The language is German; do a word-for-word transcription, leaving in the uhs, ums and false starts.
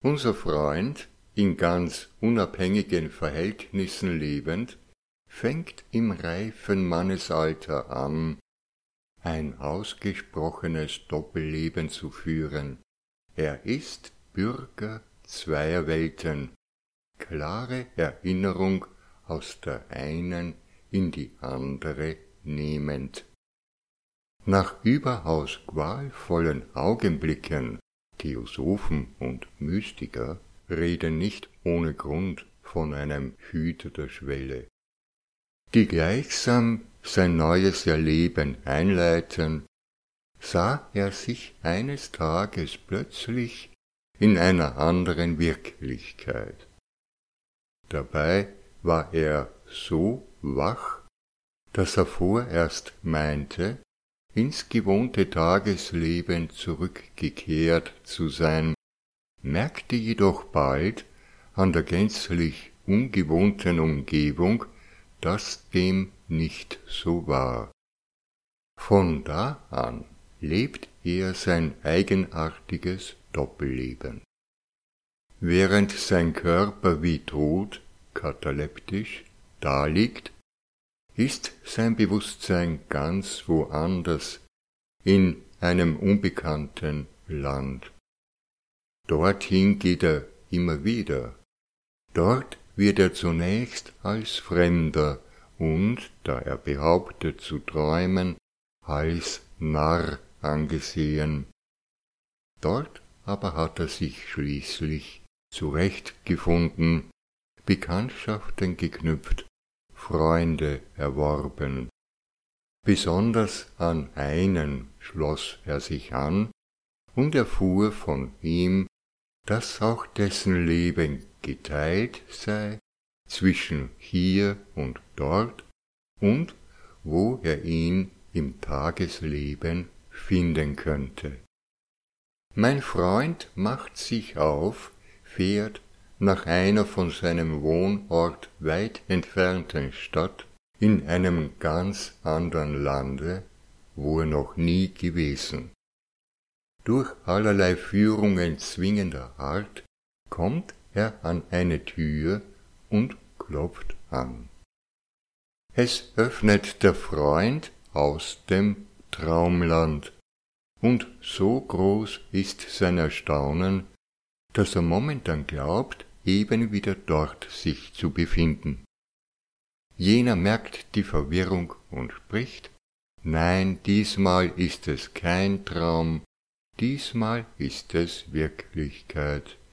Unser Freund, in ganz unabhängigen Verhältnissen lebend, fängt im reifen Mannesalter an, ein ausgesprochenes Doppelleben zu führen. Er ist Bürger zweier Welten, klare Erinnerung aus der einen in die andere nehmend. Nach überaus qualvollen Augenblicken, Theosophen und Mystiker reden nicht ohne Grund von einem Hüter der Schwelle, die gleichsam sein neues Erleben einleiten, sah er sich eines Tages plötzlich in einer anderen Wirklichkeit. Dabei war er so wach, dass er vorerst meinte, ins gewohnte Tagesleben zurückgekehrt zu sein, merkte jedoch bald an der gänzlich ungewohnten Umgebung, dass dem nicht so war. Von da an lebt er sein eigenartiges Doppelleben. Während sein Körper wie tot, kataleptisch, daliegt, ist sein Bewusstsein ganz woanders, in einem unbekannten Land. Dorthin geht er immer wieder. Dort wird er zunächst als Fremder und, da er behauptet zu träumen, als Narr angesehen. Dort aber hat er sich schließlich zurechtgefunden, Bekanntschaften geknüpft, Freunde erworben. Besonders an einen schloss er sich an und erfuhr von ihm, dass auch dessen Leben geteilt sei zwischen hier und dort und wo er ihn im Tagesleben finden könnte. Mein Freund macht sich auf, fährt nach einer von seinem Wohnort weit entfernten Stadt in einem ganz andern Lande, wo er noch nie gewesen. Durch allerlei Führungen zwingender Art kommt er an eine Tür und klopft an. Es öffnet der Freund aus dem Traumland, und so groß ist sein Erstaunen, dass er momentan glaubt, eben wieder dort sich zu befinden. Jener merkt die Verwirrung und spricht: Nein, diesmal ist es kein Traum, diesmal ist es Wirklichkeit.